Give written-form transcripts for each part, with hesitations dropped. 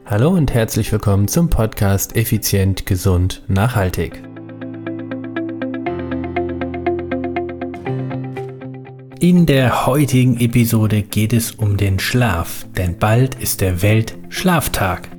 Hallo und herzlich willkommen zum Podcast Effizient, Gesund, Nachhaltig. In der heutigen Episode geht es um den Schlaf, denn bald ist der Weltschlaftag.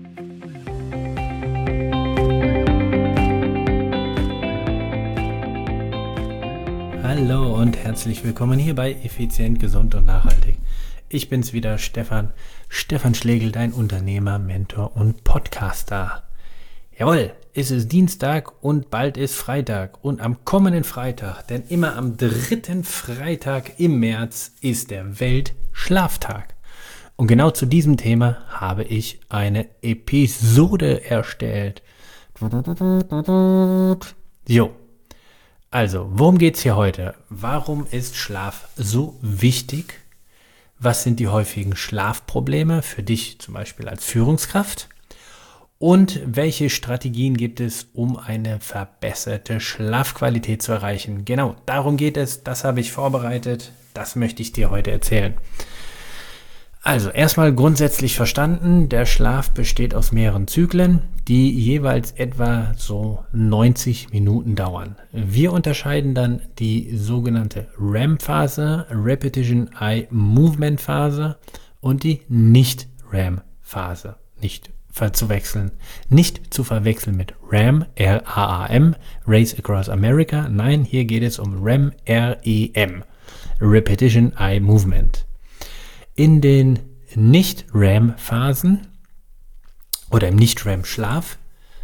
Hallo und herzlich willkommen hier bei Effizient, Gesund und Nachhaltig. Ich bin's wieder, Stefan Schlegel, dein Unternehmer, Mentor und Podcaster. Jawohl, es ist Dienstag und bald ist Freitag und am kommenden Freitag, denn immer am dritten Freitag im März ist der Weltschlaftag. Und genau zu diesem Thema habe ich eine Episode erstellt. Jo, also, worum geht's hier heute? Warum ist Schlaf so wichtig? Was sind die häufigen Schlafprobleme für dich zum Beispiel als Führungskraft? Und welche Strategien gibt es, um eine verbesserte Schlafqualität zu erreichen? Genau, darum geht es. Das habe ich vorbereitet. Das möchte ich dir heute erzählen. Also, erstmal grundsätzlich verstanden, der Schlaf besteht aus mehreren Zyklen, die jeweils etwa so 90 Minuten dauern. Wir unterscheiden dann die sogenannte REM-Phase, Repetition Eye Movement Phase, und die Nicht-REM-Phase. Nicht zu verwechseln mit REM, R-A-A-M, Race Across America. Nein, hier geht es um REM, R-E-M, Repetition Eye Movement. In den Nicht-REM-Phasen oder im Nicht-REM-Schlaf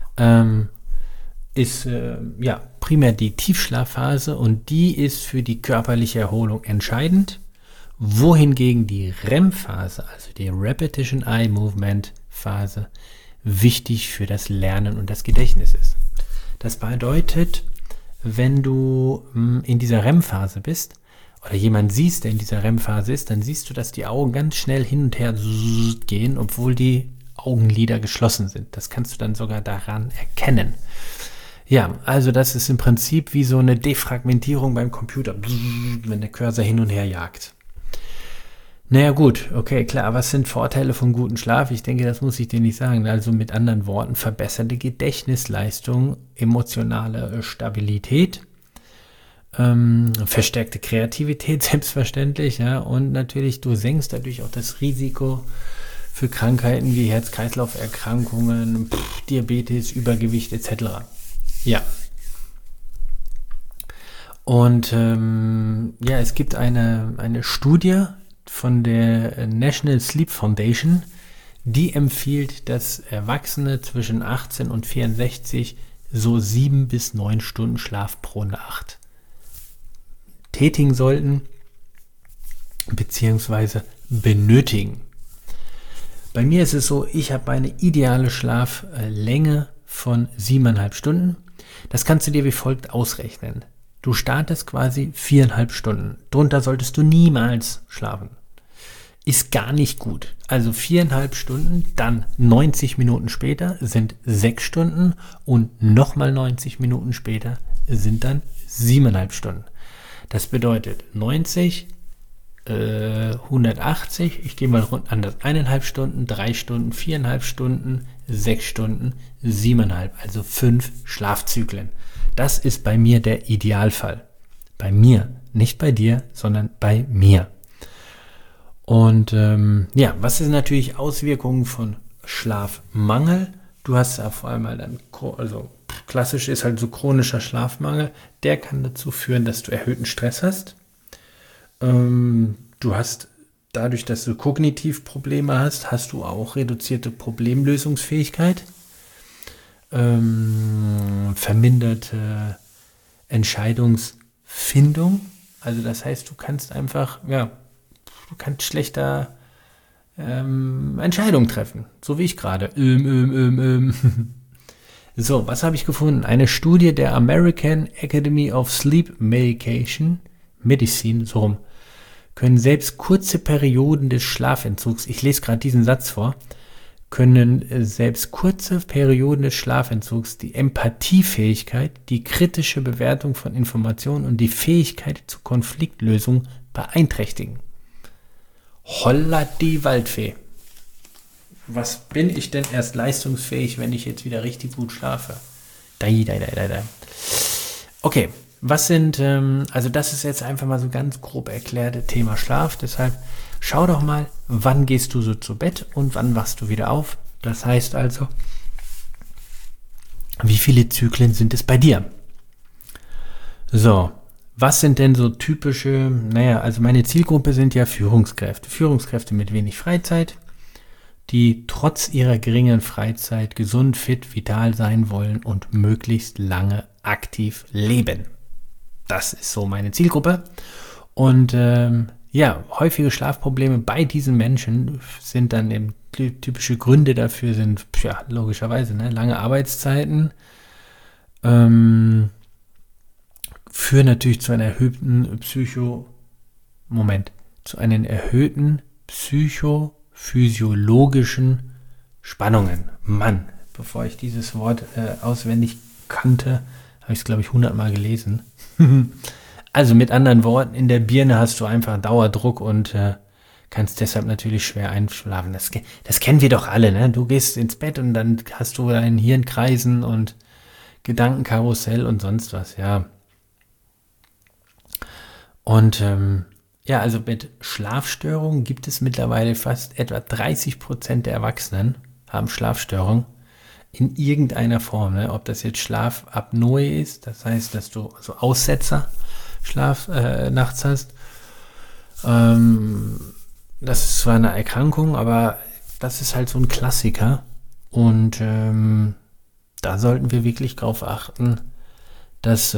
ist primär die Tiefschlafphase, und die ist für die körperliche Erholung entscheidend, wohingegen die REM-Phase, also die Repetition Eye Movement Phase, wichtig für das Lernen und das Gedächtnis ist. Das bedeutet, wenn du in dieser REM-Phase bist, oder jemand siehst, der in dieser REM-Phase ist, dann siehst du, dass die Augen ganz schnell hin und her gehen, obwohl die Augenlider geschlossen sind. Das kannst du dann sogar daran erkennen. Ja, also das ist im Prinzip wie so eine Defragmentierung beim Computer, wenn der Cursor hin und her jagt. Naja gut, okay, klar, was sind Vorteile von gutem Schlaf? Ich denke, das muss ich dir nicht sagen. Also mit anderen Worten, verbesserte Gedächtnisleistung, emotionale Stabilität, verstärkte Kreativität, selbstverständlich, ja, und natürlich, du senkst dadurch auch das Risiko für Krankheiten wie Herz-Kreislauf-Erkrankungen, Diabetes, Übergewicht etc. Ja. Und es gibt eine Studie von der National Sleep Foundation, die empfiehlt, dass Erwachsene zwischen 18 und 64 so 7 bis 9 Stunden Schlaf pro Nacht tätigen sollten bzw. benötigen. Bei mir ist es so, ich habe eine ideale Schlaflänge von 7,5 Stunden. Das kannst du dir wie folgt ausrechnen. Du startest quasi 4,5 Stunden. Drunter solltest du niemals schlafen. Ist gar nicht gut. Also 4,5 Stunden, dann 90 Minuten später sind 6 Stunden und nochmal 90 Minuten später sind dann 7,5 Stunden. Das bedeutet 90, 180, ich gehe mal rund anders, 1,5 Stunden, 3 Stunden, 4,5 Stunden, 6 Stunden, 7,5, also 5 Schlafzyklen. Das ist bei mir der Idealfall. Bei mir, nicht bei dir, sondern bei mir. Und was sind natürlich Auswirkungen von Schlafmangel? Du hast ja vor allem dann, also klassisch ist halt so chronischer Schlafmangel, der kann dazu führen, dass du erhöhten Stress hast. Du hast dadurch, dass du kognitiv Probleme hast, hast du auch reduzierte Problemlösungsfähigkeit, verminderte Entscheidungsfindung. Also das heißt, du kannst einfach, du kannst schlechter Entscheidungen treffen, so wie ich gerade. So, was habe ich gefunden? Eine Studie der American Academy of Sleep Medicine, so rum, können selbst kurze Perioden des Schlafentzugs, ich lese gerade diesen Satz vor, können selbst kurze Perioden des Schlafentzugs die Empathiefähigkeit, die kritische Bewertung von Informationen und die Fähigkeit zur Konfliktlösung beeinträchtigen. Holla die Waldfee. was bin ich denn erst leistungsfähig, wenn ich jetzt wieder richtig gut schlafe? Dai. Okay, was sind, also das ist jetzt einfach mal so ganz grob erklärte Thema Schlaf. Deshalb schau doch mal, wann gehst du so zu Bett und wann wachst du wieder auf. Das heißt also, wie viele Zyklen sind es bei dir? So, was sind denn so typische, also meine Zielgruppe sind ja Führungskräfte. Führungskräfte mit wenig Freizeit, die trotz ihrer geringen Freizeit gesund, fit, vital sein wollen und möglichst lange aktiv leben. Das ist so meine Zielgruppe. Und häufige Schlafprobleme bei diesen Menschen sind dann eben typische Gründe dafür sind, logischerweise, lange Arbeitszeiten, führen natürlich zu einer erhöhten psychophysiologischen Spannungen. Mann, bevor ich dieses Wort auswendig kannte, habe ich es, glaube ich, 100 Mal gelesen. Also mit anderen Worten, in der Birne hast du einfach Dauerdruck und kannst deshalb natürlich schwer einschlafen. Das kennen wir doch alle, ne? Du gehst ins Bett und dann hast du dein Hirnkreisen und Gedankenkarussell und sonst was, ja. Und also mit Schlafstörungen gibt es mittlerweile fast etwa 30% der Erwachsenen haben Schlafstörungen in irgendeiner Form. Ne? Ob das jetzt Schlafapnoe ist, das heißt, dass du so Aussetzer Schlaf nachts hast. Das ist zwar eine Erkrankung, aber das ist halt so ein Klassiker. Und da sollten wir wirklich drauf achten, dass,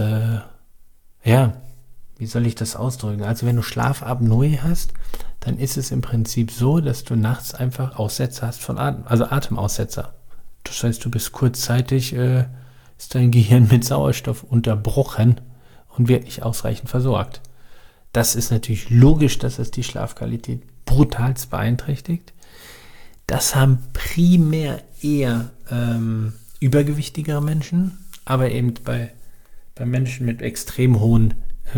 wie soll ich das ausdrücken? Also wenn du Schlafapnoe hast, dann ist es im Prinzip so, dass du nachts einfach Aussetzer hast von Atem, also Atemaussetzer. Das heißt, du bist kurzzeitig, ist dein Gehirn mit Sauerstoff unterbrochen und wird nicht ausreichend versorgt. Das ist natürlich logisch, dass es die Schlafqualität brutalst beeinträchtigt. Das haben primär eher übergewichtigere Menschen, aber eben bei Menschen mit extrem hohen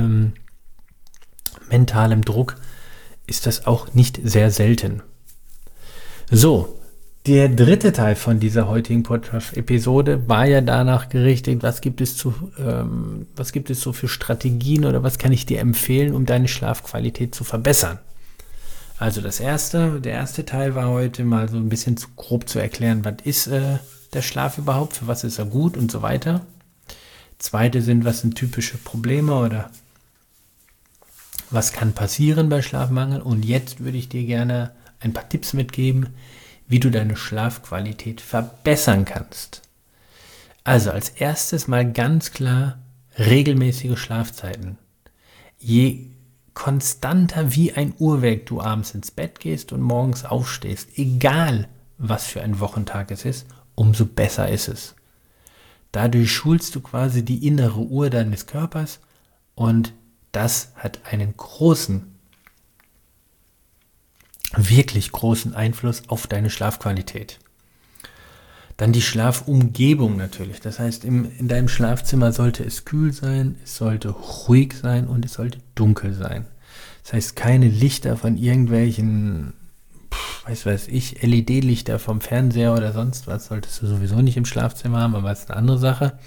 mentalem Druck ist das auch nicht sehr selten. So, der dritte Teil von dieser heutigen Podcast-Episode war ja danach gerichtet, was gibt es so für Strategien oder was kann ich dir empfehlen, um deine Schlafqualität zu verbessern. Also der erste Teil war heute mal so ein bisschen grob zu erklären, was ist der Schlaf überhaupt, für was ist er gut und so weiter. Zweite was sind typische Probleme oder was kann passieren bei Schlafmangel. Und jetzt würde ich dir gerne ein paar Tipps mitgeben, wie du deine Schlafqualität verbessern kannst. Also als erstes mal ganz klar regelmäßige Schlafzeiten. Je konstanter wie ein Uhrwerk du abends ins Bett gehst und morgens aufstehst, egal was für ein Wochentag es ist, umso besser ist es. Dadurch schulst du quasi die innere Uhr deines Körpers und das hat einen wirklich großen Einfluss auf deine Schlafqualität. Dann die Schlafumgebung natürlich. Das heißt, in deinem Schlafzimmer sollte es kühl sein, es sollte ruhig sein und es sollte dunkel sein. Das heißt, keine Lichter von irgendwelchen, LED-Lichter vom Fernseher oder sonst was solltest du sowieso nicht im Schlafzimmer haben, aber das ist eine andere Sache.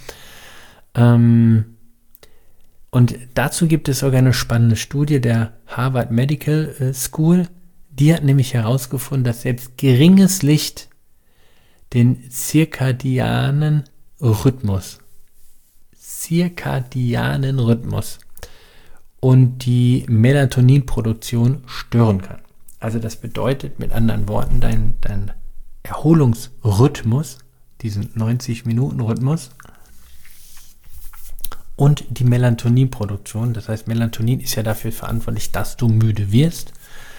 Und dazu gibt es sogar eine spannende Studie der Harvard Medical School. Die hat nämlich herausgefunden, dass selbst geringes Licht den zirkadianen Rhythmus und die Melatoninproduktion stören kann. Also das bedeutet mit anderen Worten, dein Erholungsrhythmus, diesen 90-Minuten-Rhythmus und die Melatoninproduktion, das heißt Melatonin ist ja dafür verantwortlich, dass du müde wirst.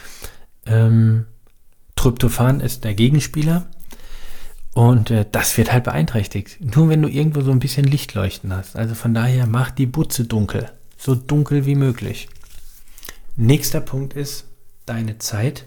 Tryptophan ist der Gegenspieler und das wird halt beeinträchtigt. Nur wenn du irgendwo so ein bisschen Lichtleuchten hast. Also von daher mach die Butze dunkel, so dunkel wie möglich. Nächster Punkt ist deine Zeit.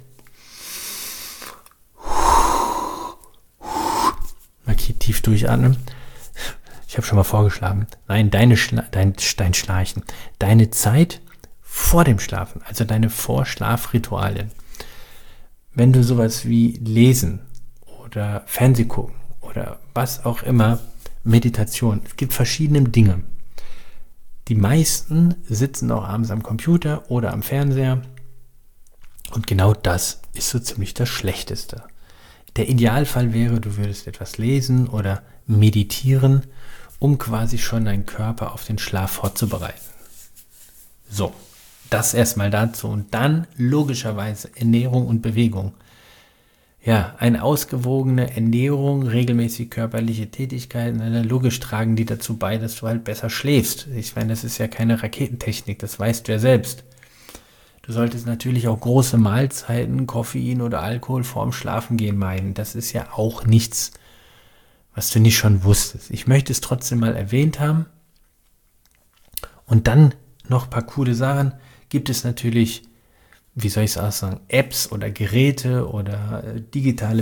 Mal tief durchatmen. Ich habe schon mal vorgeschlagen. Nein, dein Schnarchen. Deine Zeit vor dem Schlafen, also deine Vorschlafritualien. Wenn du sowas wie Lesen oder Fernseh gucken oder was auch immer, Meditation. Es gibt verschiedene Dinge. Die meisten sitzen auch abends am Computer oder am Fernseher und genau das ist so ziemlich das Schlechteste. Der Idealfall wäre, du würdest etwas lesen oder meditieren, um quasi schon deinen Körper auf den Schlaf vorzubereiten. So, das erstmal dazu und dann logischerweise Ernährung und Bewegung. Ja, eine ausgewogene Ernährung, regelmäßig körperliche Tätigkeiten, logisch tragen die dazu bei, dass du halt besser schläfst. Ich meine, das ist ja keine Raketentechnik, das weißt du ja selbst. Du solltest natürlich auch große Mahlzeiten, Koffein oder Alkohol vorm Schlafengehen meiden. Das ist ja auch nichts, was du nicht schon wusstest. Ich möchte es trotzdem mal erwähnt haben. Und dann noch ein paar coole Sachen. Gibt es natürlich, wie soll ich es auch sagen, Apps oder Geräte oder digitale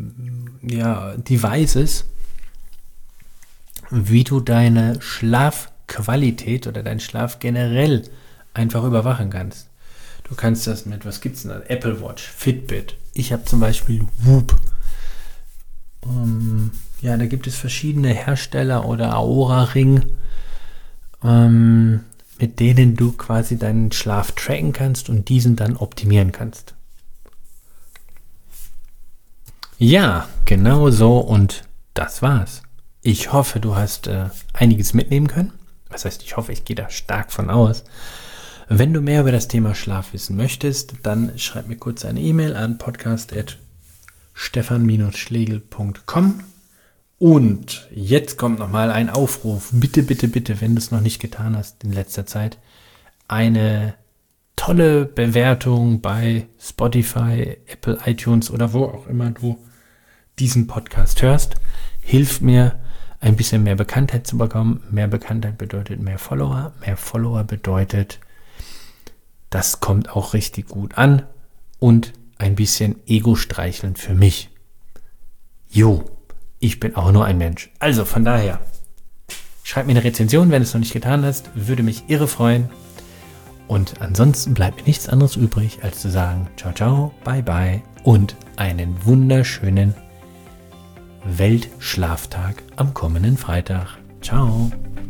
Devices, wie du deine Schlafqualität oder deinen Schlaf generell einfach überwachen kannst. Du kannst das mit, was gibt's denn da? Apple Watch, Fitbit. Ich habe zum Beispiel Whoop. Da gibt es verschiedene Hersteller oder Aura Ring, mit denen du quasi deinen Schlaf tracken kannst und diesen dann optimieren kannst. Ja, genau so und das war's. Ich hoffe, du hast einiges mitnehmen können. Das heißt, ich hoffe, ich gehe da stark von aus. Wenn du mehr über das Thema Schlaf wissen möchtest, dann schreib mir kurz eine E-Mail an podcast@stefan-schlegel.com. Und jetzt kommt nochmal ein Aufruf. Bitte, bitte, bitte, wenn du es noch nicht getan hast in letzter Zeit, eine tolle Bewertung bei Spotify, Apple, iTunes oder wo auch immer du diesen Podcast hörst. Hilft mir, ein bisschen mehr Bekanntheit zu bekommen. Mehr Bekanntheit bedeutet mehr Follower. Mehr Follower bedeutet, das kommt auch richtig gut an und ein bisschen Ego-Streicheln für mich. Jo, ich bin auch nur ein Mensch. Also von daher, schreib mir eine Rezension, wenn du es noch nicht getan hast. Würde mich irre freuen. Und ansonsten bleibt mir nichts anderes übrig, als zu sagen, ciao, ciao, bye, bye und einen wunderschönen Weltschlaftag am kommenden Freitag. Ciao.